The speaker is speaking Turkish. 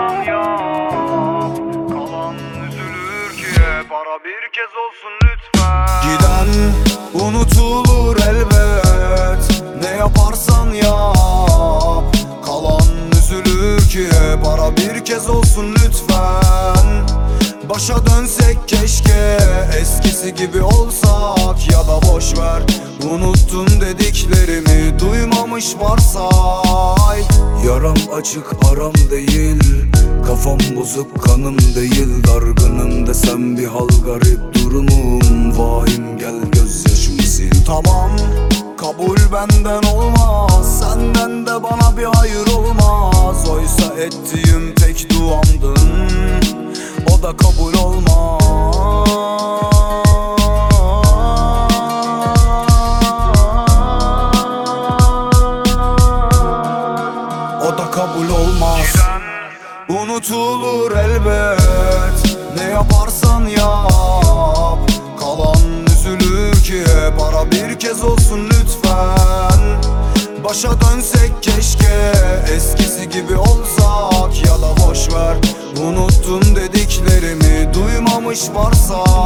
yaparsan yap, kalan üzülür ki hep. Ara bir kez olsun lütfen. Giden unutulur elbet, ne yaparsan yap, kalan üzülür ki hep. Ara bir kez olsun lütfen. Başa dönsek keşke, eskisi gibi olsak. Ya da boşver, unuttum dediklerimi duymamış varsay. Yaram açık aram değil, kafam bozuk kanım değil. Dargınım desem bir hal garip durumum. Vahim gel gözyaşımı sil. Tamam, kabul benden olmaz, senden de bana bir hayır olmaz. Oysa ettiğim tek duamdın, o da kabul olmaz. O da kabul olmaz. Unutulur elbet, ne yaparsan yap, kalan üzülür ki hep. Ara bir kez olsun lütfen. Başa dönsek keşke, eskisi gibi olsak. Ya da boşver, unuttum dediklerimi duymamış varsa.